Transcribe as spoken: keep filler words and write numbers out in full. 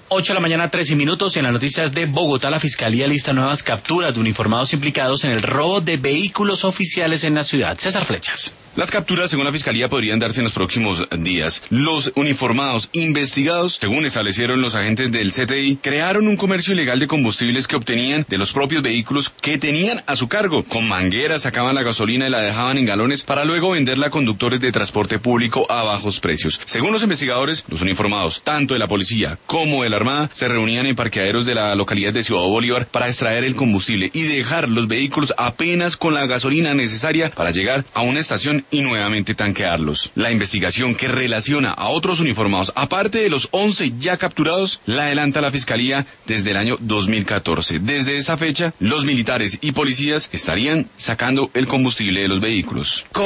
ocho de la mañana, trece minutos. En las noticias de Bogotá, la Fiscalía lista nuevas capturas de uniformados implicados en el robo de vehículos oficiales en la ciudad. César Flechas. Las capturas, según la Fiscalía, podrían darse en los próximos días. Los uniformados investigados, según establecieron los agentes del C T I, crearon un comercio ilegal de combustibles que obtenían de los propios vehículos que tenían a su cargo. Con mangueras sacaban la gasolina y la dejaban en galones para luego venderla a conductores de transporte público a bajos precios. Según los investigadores, los uniformados, tanto de la policía como de la Armada, se reunían en parqueaderos de la localidad de Ciudad Bolívar para extraer el combustible y dejar los vehículos apenas con la gasolina necesaria para llegar a una estación y nuevamente tanquearlos. La investigación que relaciona a otros uniformados, aparte de los once ya capturados, la adelanta la Fiscalía desde el año dos mil catorce. Desde esa fecha, los militares y policías estarían sacando el combustible de los vehículos.